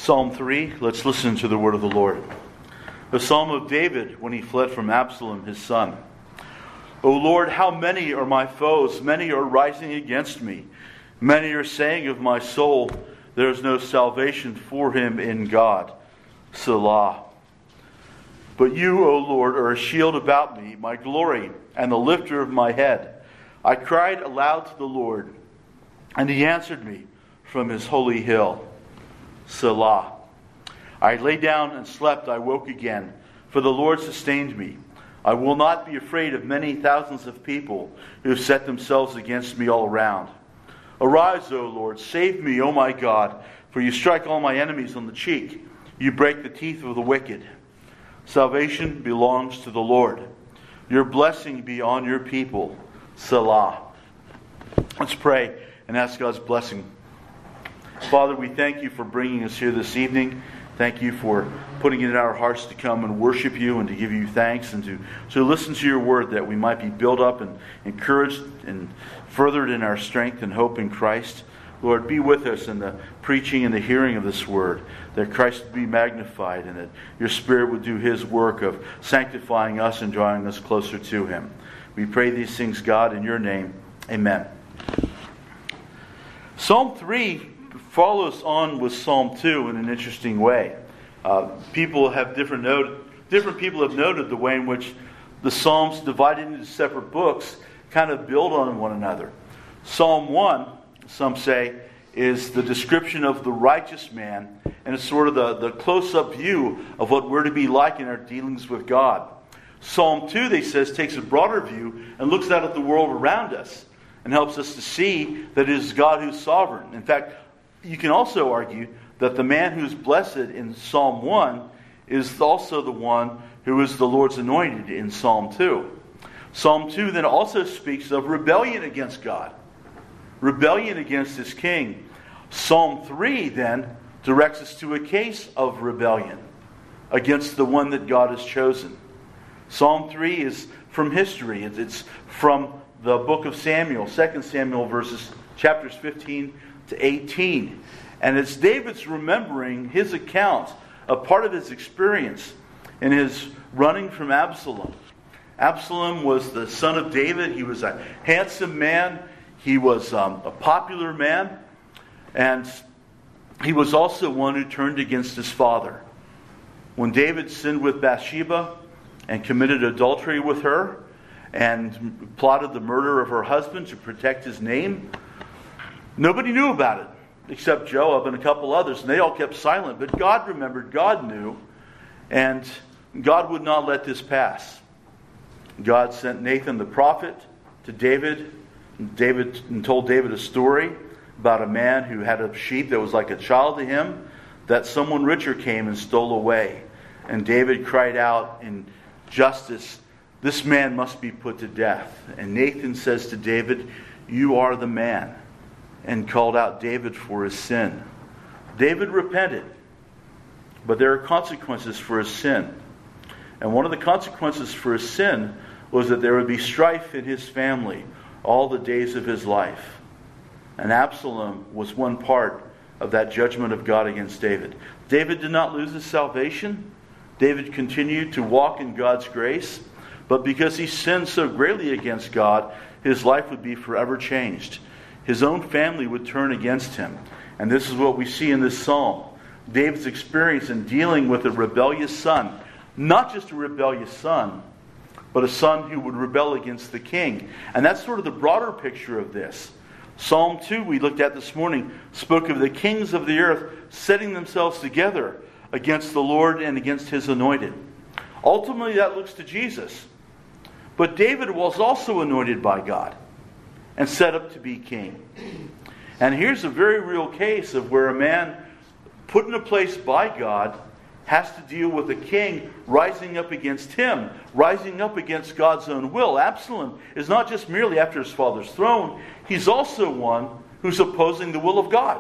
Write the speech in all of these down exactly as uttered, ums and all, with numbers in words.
Psalm three, let's listen to the word of the Lord. The Psalm of David when he fled from Absalom, his son. O Lord, how many are my foes? Many are rising against me. Many are saying of my soul, there is no salvation for him in God. Selah. But you, O Lord, are a shield about me, my glory, and the lifter of my head. I cried aloud to the Lord, and he answered me from his holy hill. Selah. I lay down and slept, I woke again, for the Lord sustained me. I will not be afraid of many thousands of people who have set themselves against me all around. Arise, O Lord, save me, O my God, for you strike all my enemies on the cheek. You break the teeth of the wicked. Salvation belongs to the Lord. Your blessing be on your people. Selah. Let's pray and ask God's blessing. Father, we thank you for bringing us here this evening. Thank you for putting it in our hearts to come and worship you and to give you thanks and to, to listen to your word, that we might be built up and encouraged and furthered in our strength and hope in Christ. Lord, be with us in the preaching and the hearing of this word, that Christ would be magnified and that your Spirit would do his work of sanctifying us and drawing us closer to him. We pray these things, God, in your name. Amen. Psalm three follows on with Psalm two in an interesting way. Uh, people have different note, different people have noted the way in which the Psalms, divided into separate books, kind of build on one another. Psalm one, some say, is the description of the righteous man, and it's sort of the, the close-up view of what we're to be like in our dealings with God. Psalm two, they says, takes a broader view and looks out at the world around us and helps us to see that it is God who's sovereign. In fact, you can also argue that the man who's blessed in Psalm one is also the one who is the Lord's anointed in Psalm two. Psalm two then also speaks of rebellion against God, rebellion against his king. Psalm three then directs us to a case of rebellion against the one that God has chosen. Psalm three is from history. It's from the book of Samuel, Second Samuel, verses chapters fifteen to eighteen. And it's David's remembering his account of part of his experience in his running from Absalom. Absalom was the son of David. He was a handsome man. He was um, a popular man. And he was also one who turned against his father. When David sinned with Bathsheba and committed adultery with her and plotted the murder of her husband to protect his name, nobody knew about it except Joab and a couple others, and they all kept silent. But God remembered, God knew, and God would not let this pass. God sent Nathan the prophet to David. David and told David a story about a man who had a sheep that was like a child to him, that someone richer came and stole away. And David cried out in justice, "This man must be put to death." And Nathan says to David, "You are the man," and called out David for his sin. David repented, but there are consequences for his sin. And one of the consequences for his sin was that there would be strife in his family all the days of his life. And Absalom was one part of that judgment of God against David. David did not lose his salvation. David continued to walk in God's grace. But because he sinned so greatly against God, his life would be forever changed. His own family would turn against him. And this is what we see in this psalm. David's experience in dealing with a rebellious son. Not just a rebellious son, but a son who would rebel against the king. And that's sort of the broader picture of this. Psalm two, we looked at this morning, spoke of the kings of the earth setting themselves together against the Lord and against his anointed. Ultimately, that looks to Jesus. But David was also anointed by God and set up to be king. And here's a very real case of where a man put in a place by God has to deal with a king rising up against him, rising up against God's own will. Absalom is not just merely after his father's throne, he's also one who's opposing the will of God.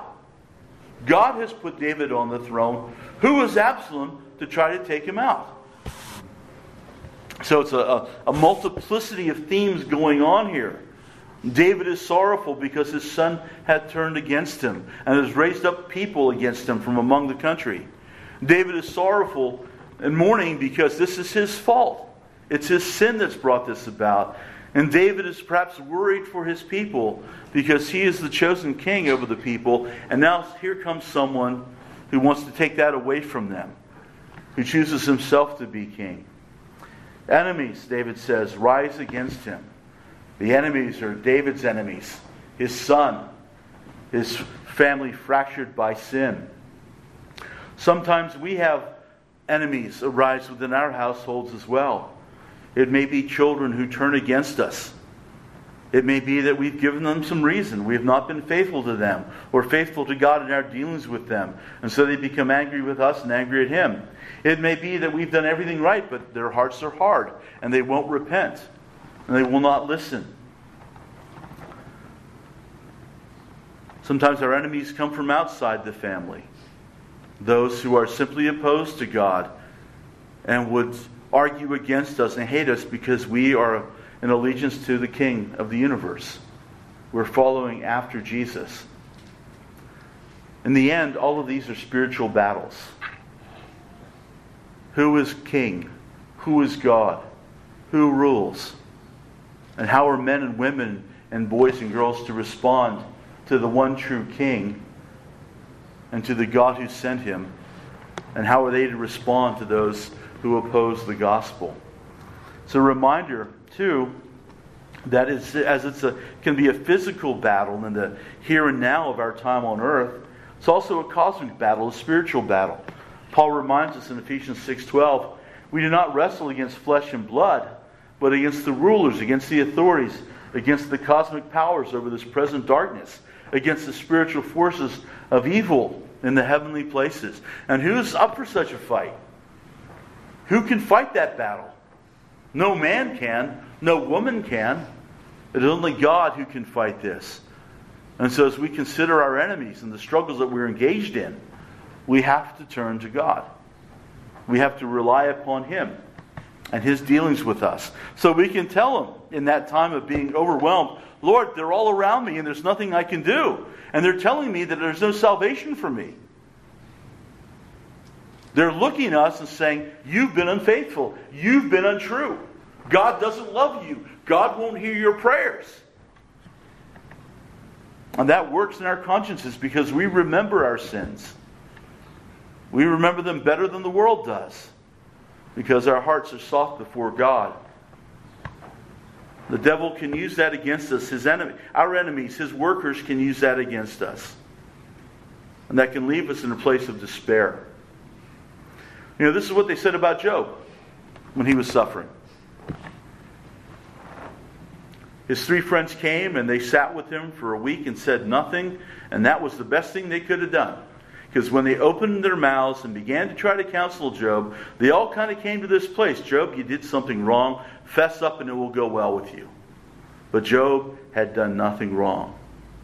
God has put David on the throne. Who is Absalom to try to take him out? So it's a, a, a multiplicity of themes going on here. David is sorrowful because his son had turned against him and has raised up people against him from among the country. David is sorrowful and mourning because this is his fault. It's his sin that's brought this about. And David is perhaps worried for his people because he is the chosen king over the people. And now here comes someone who wants to take that away from them, who chooses himself to be king. Enemies, David says, rise against him. The enemies are David's enemies, his son, his family fractured by sin. Sometimes we have enemies arise within our households as well. It may be children who turn against us. It may be that we've given them some reason. We have not been faithful to them or faithful to God in our dealings with them. And so they become angry with us and angry at Him. It may be that we've done everything right, but their hearts are hard and they won't repent and they will not listen. Sometimes our enemies come from outside the family. Those who are simply opposed to God and would argue against us and hate us because we are in allegiance to the King of the universe. We're following after Jesus. In the end, all of these are spiritual battles. Who is king? Who is God? Who rules? And how are men and women and boys and girls to respond to the one true King and to the God who sent Him? And how are they to respond to those who oppose the gospel? It's a reminder, too, that it's, as it's a can be a physical battle in the here and now of our time on earth, it's also a cosmic battle, a spiritual battle. Paul reminds us in Ephesians six twelve, we do not wrestle against flesh and blood, but against the rulers, against the authorities, against the cosmic powers over this present darkness, against the spiritual forces of evil in the heavenly places. And who's up for such a fight? Who can fight that battle? No man can. No woman can. It is only God who can fight this. And so as we consider our enemies and the struggles that we're engaged in, we have to turn to God. We have to rely upon Him and His dealings with us. So we can tell Him in that time of being overwhelmed, Lord, they're all around me and there's nothing I can do. And they're telling me that there's no salvation for me. They're looking at us and saying, you've been unfaithful. You've been untrue. God doesn't love you. God won't hear your prayers. And that works in our consciences because we remember our sins. We remember them better than the world does because our hearts are soft before God. The devil can use that against us. His enemy, our enemies, his workers can use that against us. And that can leave us in a place of despair. You know, this is what they said about Job when he was suffering. His three friends came and they sat with him for a week and said nothing. And that was the best thing they could have done. Because when they opened their mouths and began to try to counsel Job, they all kind of came to this place. Job, you did something wrong. Fess up and it will go well with you. But Job had done nothing wrong.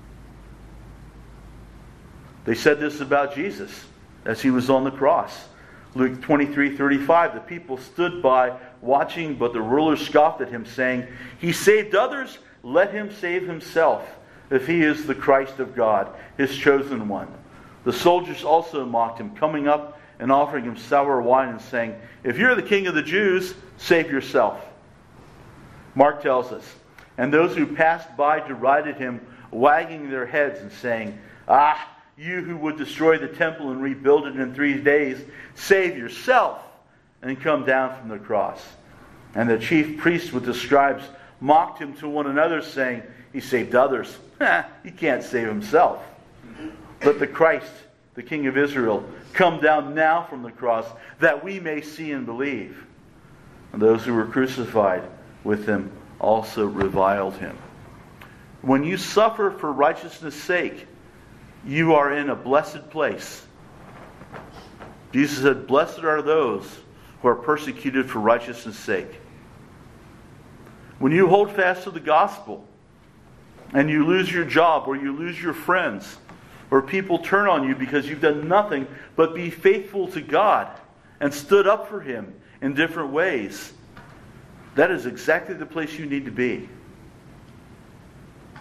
They said this about Jesus as He was on the cross. Luke twenty-three thirty-five, the people stood by watching, but the rulers scoffed at Him, saying, He saved others, let Him save Himself, if He is the Christ of God, His chosen one. The soldiers also mocked Him, coming up and offering Him sour wine and saying, If you're the King of the Jews, save yourself. Mark tells us, and those who passed by derided Him, wagging their heads and saying, Ah, you who would destroy the temple and rebuild it in three days, save yourself and come down from the cross. And the chief priests with the scribes mocked Him to one another, saying, He saved others. He can't save Himself. Let the Christ, the King of Israel, come down now from the cross, that we may see and believe. And those who were crucified with Him also reviled Him. When you suffer for righteousness' sake, you are in a blessed place. Jesus said, Blessed are those who are persecuted for righteousness' sake. When you hold fast to the gospel and you lose your job or you lose your friends or people turn on you because you've done nothing but be faithful to God and stood up for Him in different ways, that is exactly the place you need to be.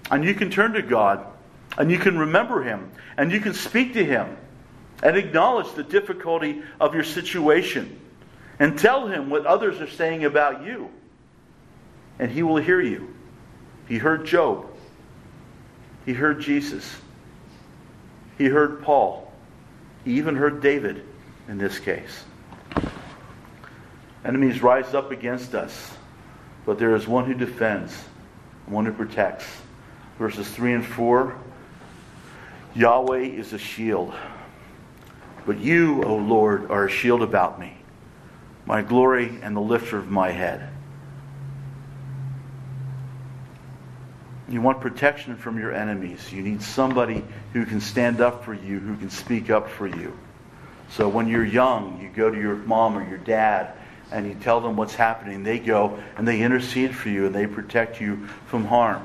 And you can turn to God, and you can remember Him, and you can speak to Him, and acknowledge the difficulty of your situation, and tell Him what others are saying about you. And He will hear you. He heard Job. He heard Jesus. He heard Paul. He even heard David in this case. Enemies rise up against us, but there is one who defends, one who protects. Verses three and four, Yahweh is a shield. But you, O Lord, are a shield about me, my glory and the lifter of my head. You want protection from your enemies. You need somebody who can stand up for you, who can speak up for you. So when you're young, you go to your mom or your dad and you tell them what's happening. They go and they intercede for you and they protect you from harm.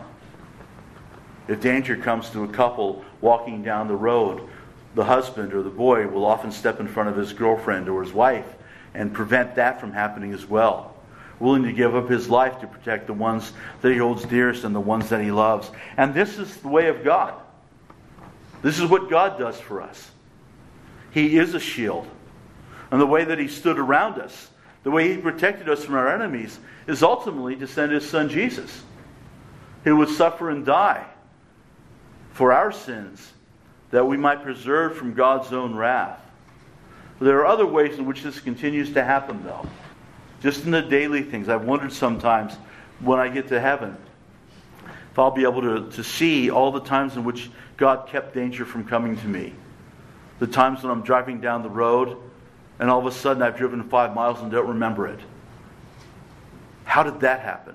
If danger comes to a couple walking down the road, the husband or the boy will often step in front of his girlfriend or his wife and prevent that from happening as well. Willing to give up his life to protect the ones that he holds dearest and the ones that he loves. And this is the way of God. This is what God does for us. He is a shield. And the way that He stood around us, the way He protected us from our enemies, is ultimately to send His Son Jesus, who would suffer and die for our sins, that we might preserve from God's own wrath. There are other ways in which this continues to happen, though. Just in the daily things. I've wondered sometimes when I get to heaven if I'll be able to, to see all the times in which God kept danger from coming to me. The times when I'm driving down the road and all of a sudden I've driven five miles and don't remember it. How did that happen?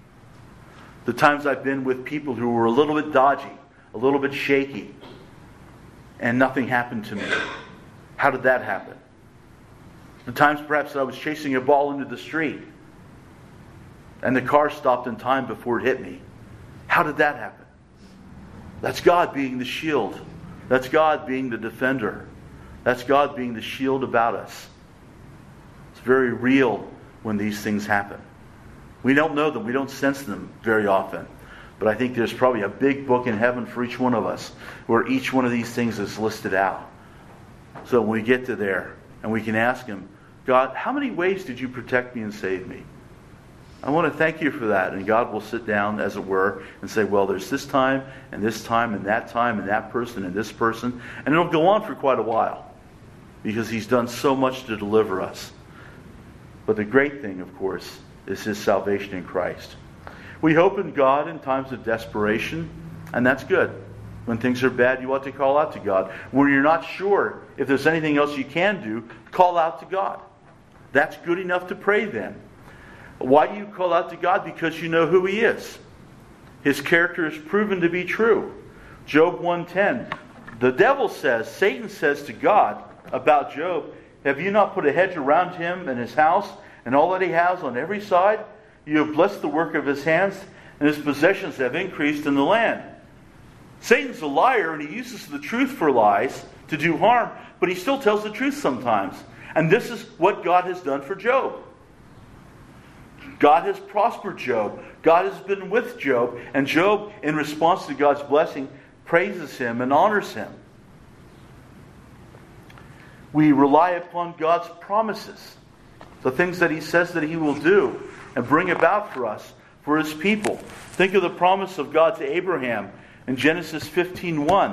The times I've been with people who were a little bit dodgy, a little bit shaky, and nothing happened to me. How did that happen? The times perhaps that I was chasing a ball into the street and the car stopped in time before it hit me. How did that happen? That's God being the shield. That's God being the defender. That's God being the shield about us. It's very real when these things happen. We don't know them. We don't sense them very often. But I think there's probably a big book in heaven for each one of us where each one of these things is listed out. So when we get to there and we can ask Him, God, how many ways did you protect me and save me? I want to thank you for that. And God will sit down, as it were, and say, well, there's this time, and this time, and that time, and that person, and this person. And it'll go on for quite a while, because He's done so much to deliver us. But the great thing, of course, is His salvation in Christ. We hope in God in times of desperation, and that's good. When things are bad, you ought to call out to God. When you're not sure if there's anything else you can do, call out to God. That's good enough to pray then. Why do you call out to God? Because you know who He is. His character is proven to be true. Job one ten. The devil says, Satan says to God about Job, have you not put a hedge around him and his house and all that he has on every side? You have blessed the work of his hands, and his possessions have increased in the land. Satan's a liar, and he uses the truth for lies to do harm, but he still tells the truth sometimes. And this is what God has done for Job. God has prospered Job. God has been with Job. And Job, in response to God's blessing, praises Him and honors Him. We rely upon God's promises, the things that He says that He will do and bring about for us, for His people. Think of the promise of God to Abraham in Genesis fifteen one.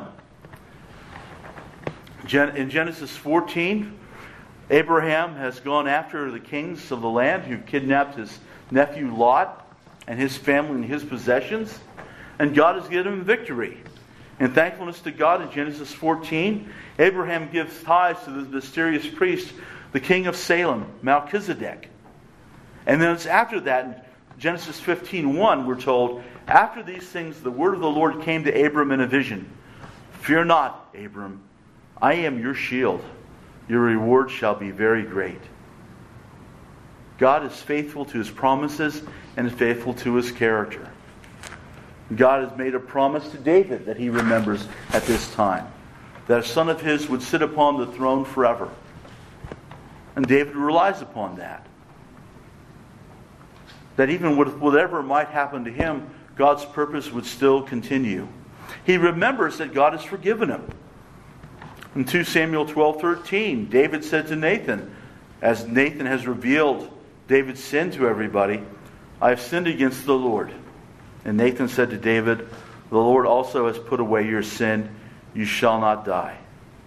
In Genesis fourteen, Abraham has gone after the kings of the land who kidnapped his nephew Lot and his family and his possessions, and God has given him victory. In thankfulness to God, in Genesis fourteen, Abraham gives tithes to the mysterious priest, the king of Salem, Melchizedek. And then it's after that, in Genesis fifteen one, we're told, after these things, the word of the Lord came to Abram in a vision. Fear not, Abram, I am your shield. Your reward shall be very great. God is faithful to His promises and faithful to His character. God has made a promise to David that He remembers at this time, that a son of his would sit upon the throne forever. And David relies upon that. That even with whatever might happen to him, God's purpose would still continue. He remembers that God has forgiven him. In Second Samuel twelve thirteen, David said to Nathan, as Nathan has revealed David's sin to everybody, I have sinned against the Lord. And Nathan said to David, the Lord also has put away your sin. You shall not die.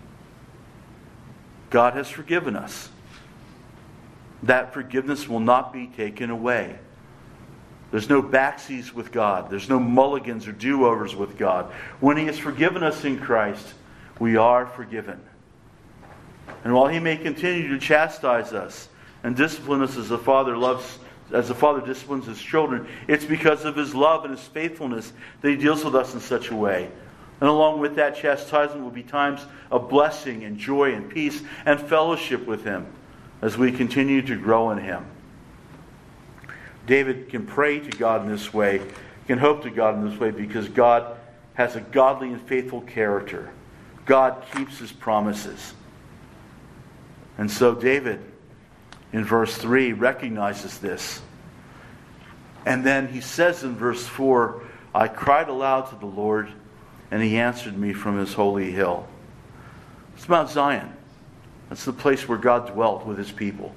God has forgiven us. That forgiveness will not be taken away. There's no backseas with God. There's no mulligans or do-overs with God. When He has forgiven us in Christ, we are forgiven. And while He may continue to chastise us and discipline us as the Father loves, as the Father disciplines His children, it's because of His love and His faithfulness that He deals with us in such a way. And along with that chastisement will be times of blessing and joy and peace and fellowship with Him as we continue to grow in Him. David can pray to God in this way, can hope to God in this way, because God has a godly and faithful character. God keeps His promises. And so David, in verse three, recognizes this. And then he says in verse four, I cried aloud to the Lord, and He answered me from His holy hill. It's Mount Zion. That's the place where God dwelt with His people.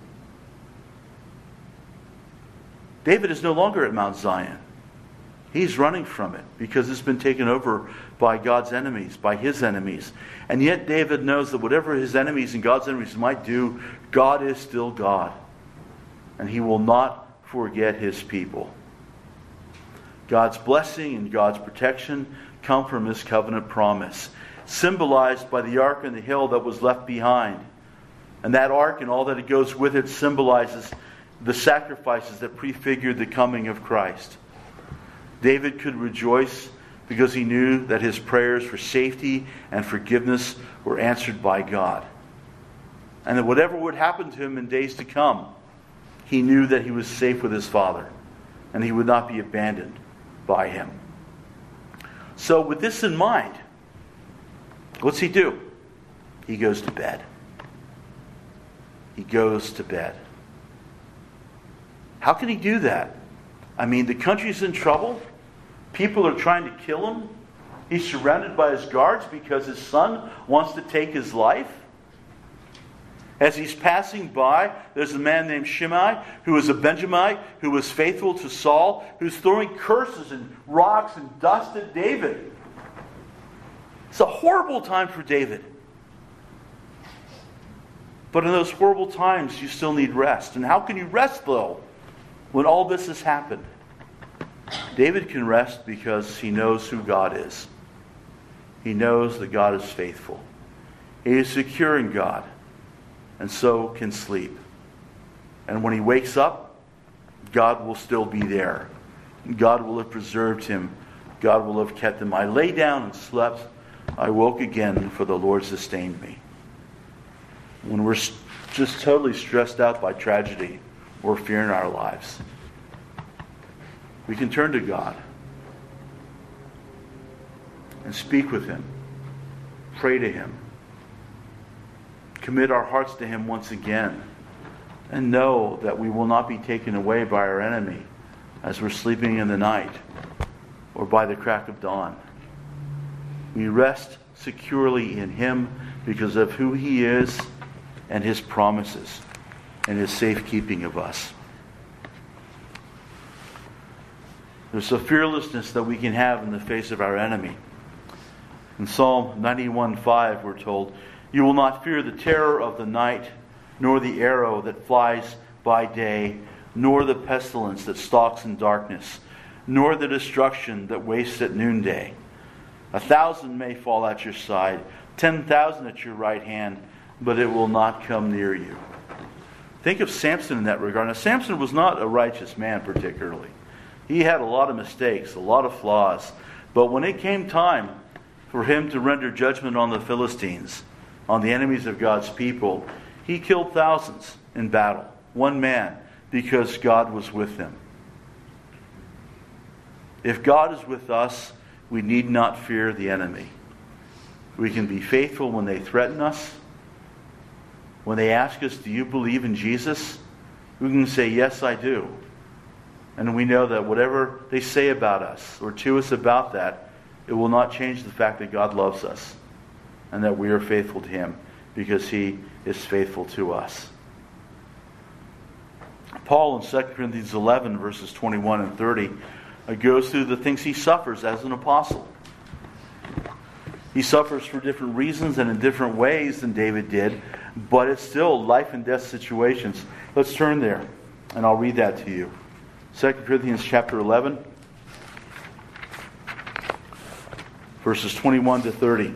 David is no longer at Mount Zion. He's running from it because it's been taken over by God's enemies, by His enemies. And yet David knows that whatever his enemies and God's enemies might do, God is still God. And He will not forget His people. God's blessing and God's protection come from His covenant promise, symbolized by the ark and the hill that was left behind. And that ark and all that it goes with it symbolizes the sacrifices that prefigured the coming of Christ. David could rejoice because he knew that his prayers for safety and forgiveness were answered by God. And that whatever would happen to him in days to come, he knew that he was safe with his Father and he would not be abandoned by Him. So with this in mind, what's he do? He goes to bed. He goes to bed. How can he do that? I mean, the country's in trouble. People are trying to kill him. He's surrounded by his guards because his son wants to take his life. As he's passing by, there's a man named Shimei, who is a Benjamite, who was faithful to Saul, who's throwing curses and rocks and dust at David. It's a horrible time for David. But in those horrible times, you still need rest. And how can you rest, though, when all this has happened? David can rest because he knows who God is. He knows that God is faithful. He is secure in God, and so can sleep. And when he wakes up, God will still be there. God will have preserved him. God will have kept him. I lay down and slept. I woke again, for the Lord sustained me. When we're just totally stressed out by tragedy or fear in our lives, we can turn to God and speak with Him, pray to Him, commit our hearts to Him once again, and know that we will not be taken away by our enemy as we're sleeping in the night or by the crack of dawn. We rest securely in Him because of who He is and His promises and His safekeeping of us. There's a fearlessness that we can have in the face of our enemy. In Psalm ninety-one five, we're told, you will not fear the terror of the night, nor the arrow that flies by day, nor the pestilence that stalks in darkness, nor the destruction that wastes at noonday. A thousand may fall at your side, ten thousand at your right hand, but it will not come near you. Think of Samson in that regard. Now, Samson was not a righteous man particularly. He had a lot of mistakes, a lot of flaws. But when it came time for him to render judgment on the Philistines, on the enemies of God's people, he killed thousands in battle. One man, because God was with him. If God is with us, we need not fear the enemy. We can be faithful when they threaten us. When they ask us, do you believe in Jesus? We can say, yes, I do. And we know that whatever they say about us or to us about that, it will not change the fact that God loves us and that we are faithful to Him because He is faithful to us. Paul in Second Corinthians eleven, verses twenty-one and thirty, goes through the things he suffers as an apostle. He suffers for different reasons and in different ways than David did, but it's still life and death situations. Let's turn there, and I'll read that to you. Second Corinthians chapter eleven, verses twenty-one to thirty.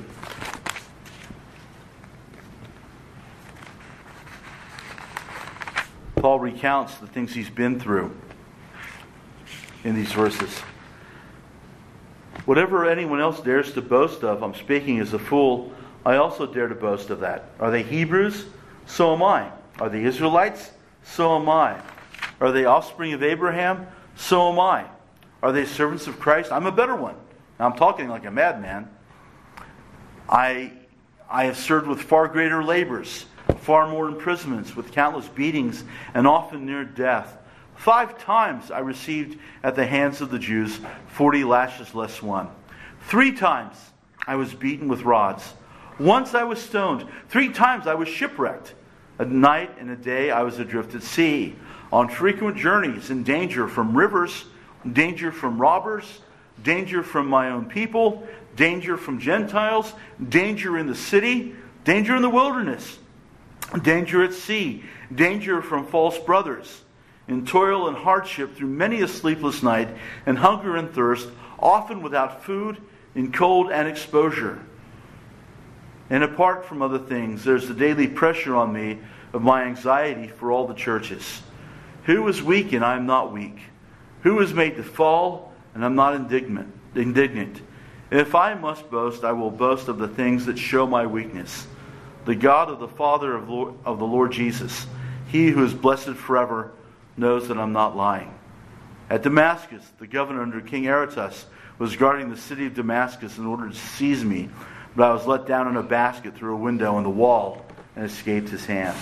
Paul recounts the things he's been through in these verses. Whatever anyone else dares to boast of, I'm speaking as a fool, I also dare to boast of that. Are they Hebrews? So am I. Are they Israelites? So am I. Are they offspring of Abraham? So am I. Are they servants of Christ? I'm a better one. Now, I'm talking like a madman. I, I have served with far greater labors, far more imprisonments, with countless beatings, and often near death. Five times I received at the hands of the Jews forty lashes less one. Three times I was beaten with rods. Once I was stoned. Three times I was shipwrecked. A night and a day I was adrift at sea, on frequent journeys, in danger from rivers, danger from robbers, danger from my own people, danger from Gentiles, danger in the city, danger in the wilderness, danger at sea, danger from false brothers, in toil and hardship through many a sleepless night, and hunger and thirst, often without food, in cold and exposure. And apart from other things, there's the daily pressure on me of my anxiety for all the churches. Who is weak and I am not weak? Who is made to fall and I'm not indignant? indignant? If I must boast, I will boast of the things that show my weakness. The God of the Father of, Lord, of the Lord Jesus, He who is blessed forever, knows that I'm not lying. At Damascus, the governor under King Aretas was guarding the city of Damascus in order to seize me, but I was let down in a basket through a window in the wall and escaped his hands.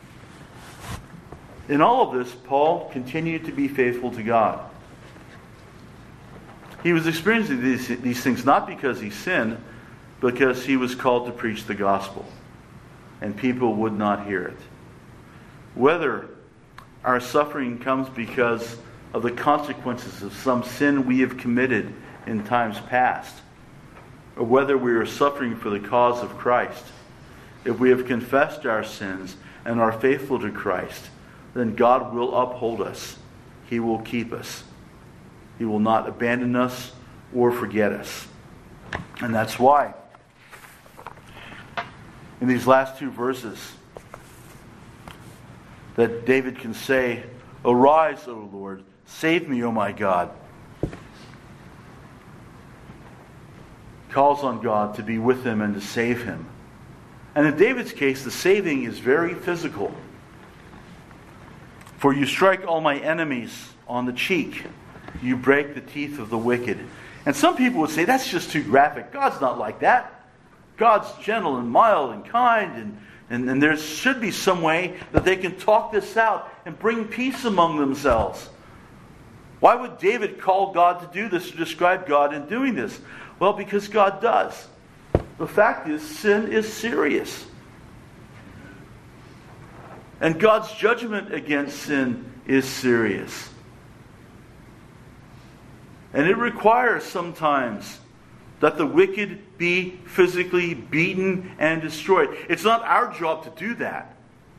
In all of this, Paul continued to be faithful to God. He was experiencing these, these things not because he sinned, but because he was called to preach the gospel. And people would not hear it. Whether our suffering comes because of the consequences of some sin we have committed in times past, or whether we are suffering for the cause of Christ, if we have confessed our sins and are faithful to Christ, then God will uphold us. He will keep us. He will not abandon us or forget us. And that's why, in these last two verses, that David can say, "Arise, O Lord, save me, O my God." Calls on God to be with him and to save him. And in David's case, the saving is very physical. For you strike all my enemies on the cheek. You break the teeth of the wicked. And some people would say, that's just too graphic. God's not like that. God's gentle and mild and kind, and And, and there should be some way that they can talk this out and bring peace among themselves. Why would David call God to do this, to describe God in doing this? Well, because God does. The fact is, sin is serious. And God's judgment against sin is serious. And it requires sometimes that the wicked be physically beaten and destroyed. It's not our job to do that.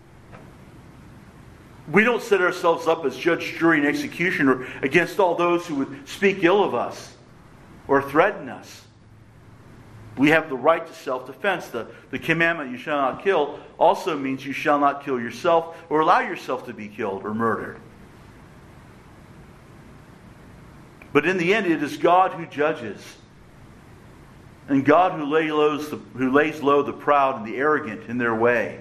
We don't set ourselves up as judge, jury, and executioner against all those who would speak ill of us or threaten us. We have the right to self-defense. The, the commandment, you shall not kill, also means you shall not kill yourself or allow yourself to be killed or murdered. But in the end, it is God who judges. And God who, lay lows the, who lays low the proud and the arrogant in their way.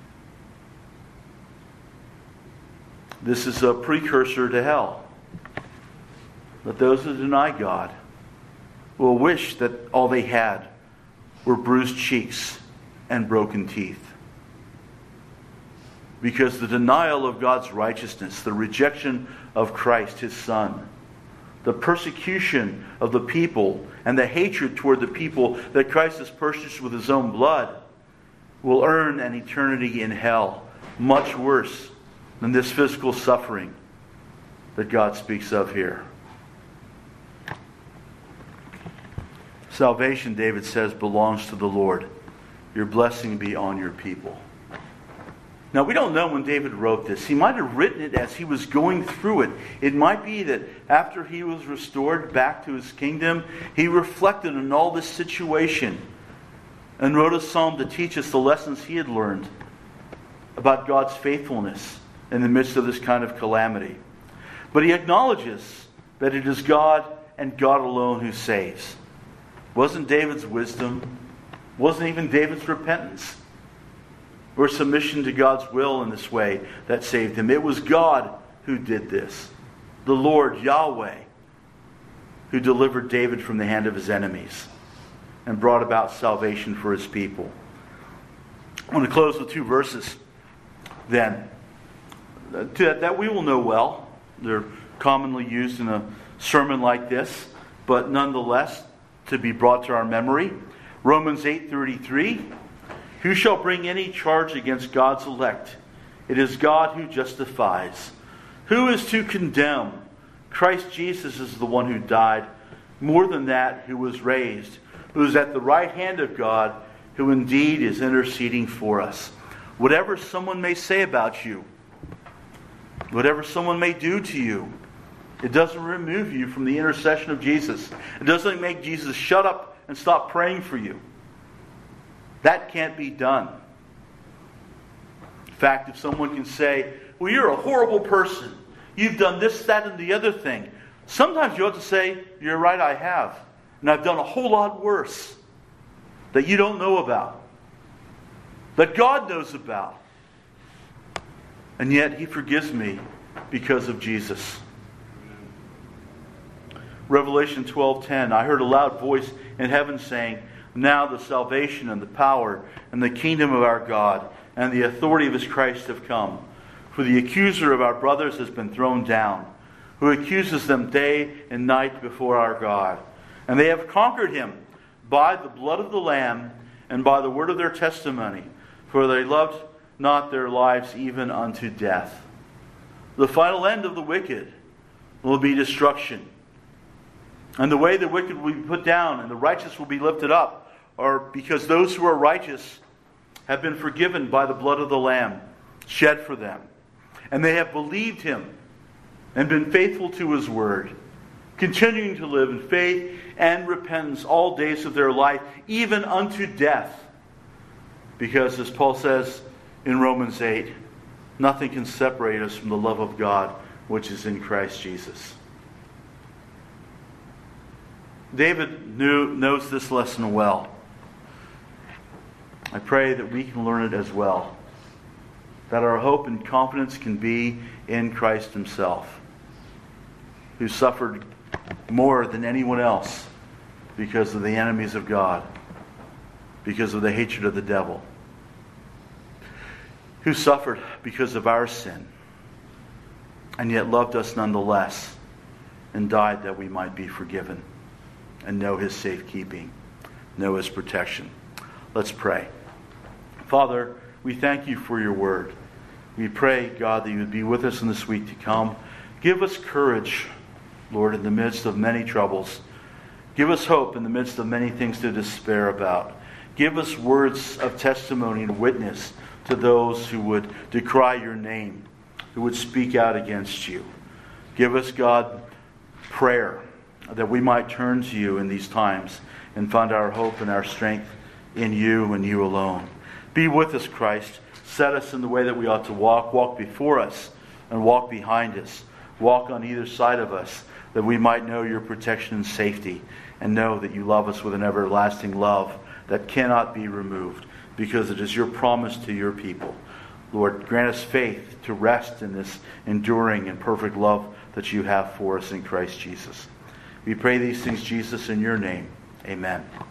This is a precursor to hell. That those who deny God will wish that all they had were bruised cheeks and broken teeth. Because the denial of God's righteousness, the rejection of Christ, his Son, the persecution of the people, and the hatred toward the people that Christ has purchased with his own blood will earn an eternity in hell, much worse than this physical suffering that God speaks of here. Salvation, David says, belongs to the Lord. Your blessing be on your people. Now, we don't know when David wrote this. He might have written it as he was going through it. It might be that after he was restored back to his kingdom, he reflected on all this situation and wrote a psalm to teach us the lessons he had learned about God's faithfulness in the midst of this kind of calamity. But he acknowledges that it is God and God alone who saves. Wasn't David's wisdom, wasn't even David's repentance or submission to God's will in this way that saved him. It was God who did this. The Lord, Yahweh, who delivered David from the hand of his enemies and brought about salvation for his people. I want to close with two verses then that we will know well. They're commonly used in a sermon like this, but nonetheless to be brought to our memory. Romans eight thirty-three. Who shall bring any charge against God's elect? It is God who justifies. Who is to condemn? Christ Jesus is the one who died. More than that, who was raised, who is at the right hand of God, who indeed is interceding for us. Whatever someone may say about you, whatever someone may do to you, it doesn't remove you from the intercession of Jesus. It doesn't make Jesus shut up and stop praying for you. That can't be done. In fact, if someone can say, well, you're a horrible person. You've done this, that, and the other thing. Sometimes you ought to say, you're right, I have. And I've done a whole lot worse that you don't know about. That God knows about. And yet He forgives me because of Jesus. Revelation twelve ten. I heard a loud voice in heaven saying, now the salvation and the power and the kingdom of our God and the authority of His Christ have come. For the accuser of our brothers has been thrown down, who accuses them day and night before our God. And they have conquered him by the blood of the Lamb and by the word of their testimony, for they loved not their lives even unto death. The final end of the wicked will be destruction. And the way the wicked will be put down and the righteous will be lifted up are because those who are righteous have been forgiven by the blood of the Lamb shed for them. And they have believed Him and been faithful to His word, continuing to live in faith and repentance all days of their life, even unto death. Because, as Paul says in Romans eight, nothing can separate us from the love of God which is in Christ Jesus. David knew, knows this lesson well. I pray that we can learn it as well. That our hope and confidence can be in Christ Himself, who suffered more than anyone else because of the enemies of God, because of the hatred of the devil, who suffered because of our sin, and yet loved us nonetheless, and died that we might be forgiven and know His safekeeping, know His protection. Let's pray. Father, we thank You for Your word. We pray, God, that You would be with us in this week to come. Give us courage, Lord, in the midst of many troubles. Give us hope in the midst of many things to despair about. Give us words of testimony and witness to those who would decry Your name, who would speak out against You. Give us, God, prayer, that we might turn to You in these times and find our hope and our strength in You and You alone. Be with us, Christ. Set us in the way that we ought to walk. Walk before us and walk behind us. Walk on either side of us, that we might know Your protection and safety, and know that You love us with an everlasting love that cannot be removed, because it is Your promise to Your people. Lord, grant us faith to rest in this enduring and perfect love that You have for us in Christ Jesus. We pray these things, Jesus, in Your name. Amen.